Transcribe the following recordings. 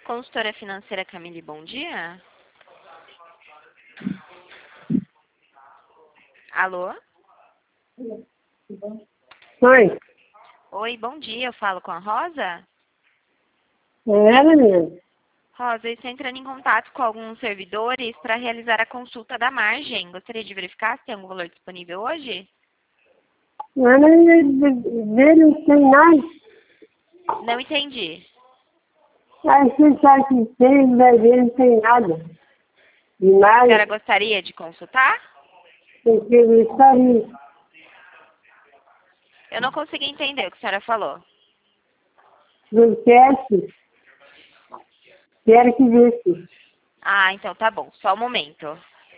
Consultora financeira Camille, bom dia. Alô? Oi, Oi, bom dia. Eu falo com a Rosa? é ela mesmo. Rosa, eu estou entrando em contato com alguns servidores para realizar a consulta da margem. Gostaria de verificar se tem algum valor disponível hoje? Mas dele não tem nada. Não entendi. Aí você sabe que tem, mas dele não tem nada. De A nada, senhora gostaria de consultar? porque ele está aí. Eu não consegui entender o que a senhora falou. Não quero que visse. Ah, então tá bom. Só um momento.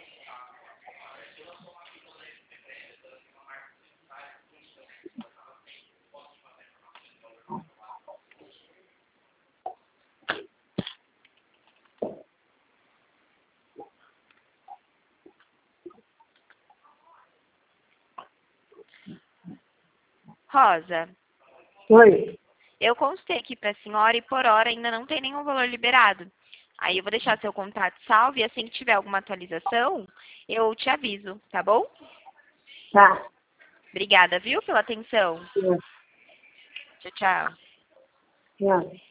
Rosa, Oi, eu consultei aqui para a senhora e por hora ainda não tem nenhum valor liberado. Aí eu vou deixar seu contato salvo e assim que tiver alguma atualização, eu te aviso, tá bom? tá. Obrigada, viu, pela atenção. Tchau, tchau. Tchau.